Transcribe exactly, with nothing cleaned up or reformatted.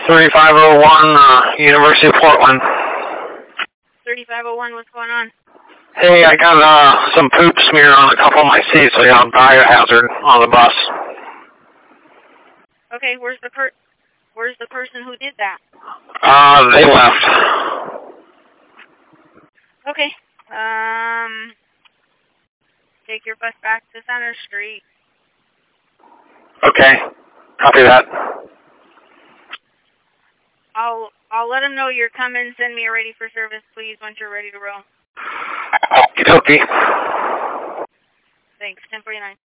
thirty-five oh one, uh, University of Portland. thirty-five oh one, what's going on? Hey, I got uh, some poop smear on a couple of my seats, so I got a biohazard on the bus. Okay, where's the per where's the person who did that? Uh, they left. Okay, um, take your bus back to Center Street. Okay, copy that. I'll I'll let them know you're coming. Send me a ready for service, please, once you're ready to roll. Okie dokie. Thanks, ten forty-nine.